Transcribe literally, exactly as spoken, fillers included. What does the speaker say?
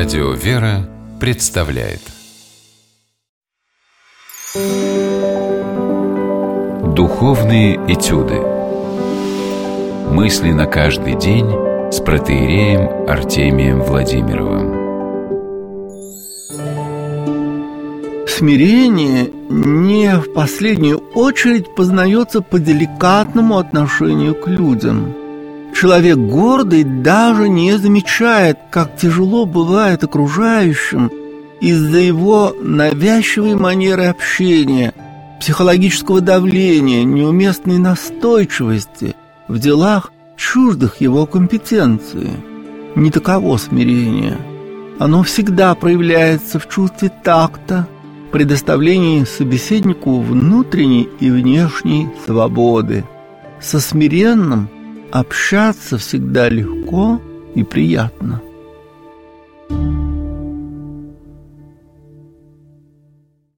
Радио «Вера» представляет Духовные этюды. Мысли на каждый день с протоиереем Артемием Владимировым. Смирение не в последнюю очередь познается по деликатному отношению к людям. Человек гордый даже не замечает, как тяжело бывает окружающим из-за его навязчивой манеры общения, психологического давления, неуместной настойчивости в делах, чуждых его компетенции. Не таково смирение. Оно всегда проявляется в чувстве такта, предоставлении собеседнику внутренней и внешней свободы. Со смиренным общаться всегда легко и приятно.